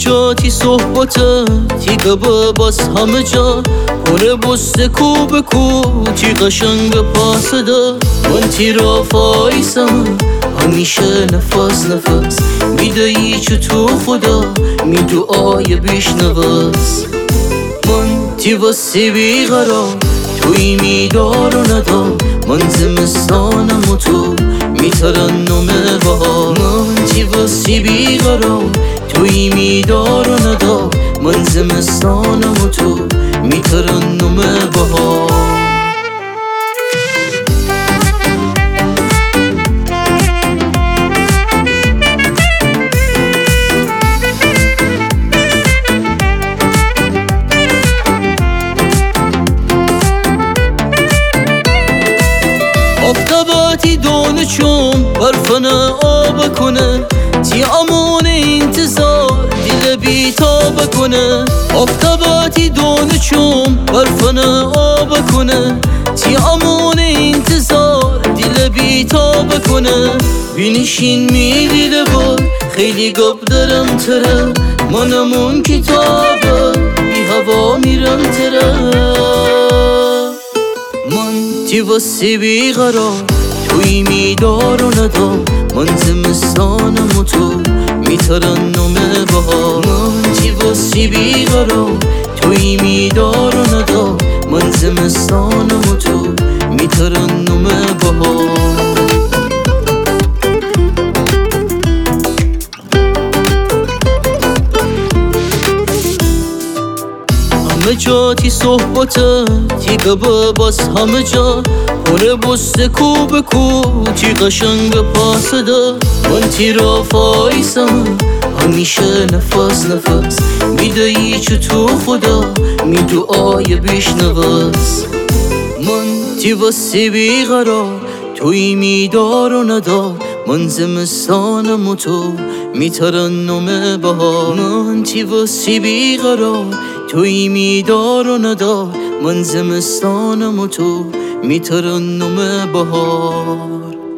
جاتی صحبته تیگه باز همه جا کنه بسته کو به کو تی قشنگ پاسده من تی را فایسم همیشه نفس میدهی چو تو خدا می دعای بیشنوست من تی واسه بیقرار توی میدار و ندار من زمستانم و تو میترنم بهار من تی واسه بیقرار توی میدار و ندار من زمستانم و تو میترنم بهار آفتاباتی دونه چون برفنه آب کنه تی امان انتظار دل بیتاب کنه آفتاباتی دونه چون برفنه آب کنه تی امان انتظار دل بیتاب کنه بینشین میدیده بود خیلی گب دارم تره منمون کتابه بی هوا میرم تره من تی واسه بیقرار توی میدار و ندار من زمستانم و تو میترنم بهار من تی واسه بیقرار توی میدار و ندار من زمستانم و تو میترنم بهار همه جاتی صحبته تیگه باز همه جا کنه بسته کو به کو تی قشنگ پاسده من تی را فایسم همیشه نفس میدهی چو تو خدا می دعای بیشنوست من تی واسه بیقرار توی میدار و ندار من زمستانم و تو میترنم بهار من تی واسه بیقرار توی میدار و ندار من زمستانم و تو میترنم بهار